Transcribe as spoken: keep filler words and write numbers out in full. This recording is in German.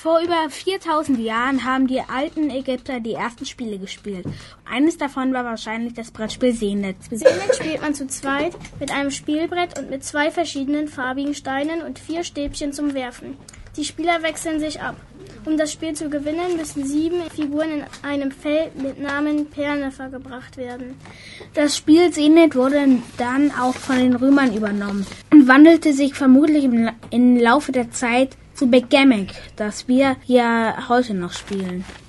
Vor über viertausend Jahren haben die alten Ägypter die ersten Spiele gespielt. Eines davon war wahrscheinlich das Brettspiel Senet. Senet spielt man zu zweit mit einem Spielbrett und mit zwei verschiedenen farbigen Steinen und vier Stäbchen zum Werfen. Die Spieler wechseln sich ab. Um das Spiel zu gewinnen, müssen sieben Figuren in einem Feld mit Namen Pernefer gebracht werden. Das Spiel Senet wurde dann auch von den Römern übernommen und wandelte sich vermutlich im, im Laufe der Zeit zu Backgammon, das wir hier heute noch spielen.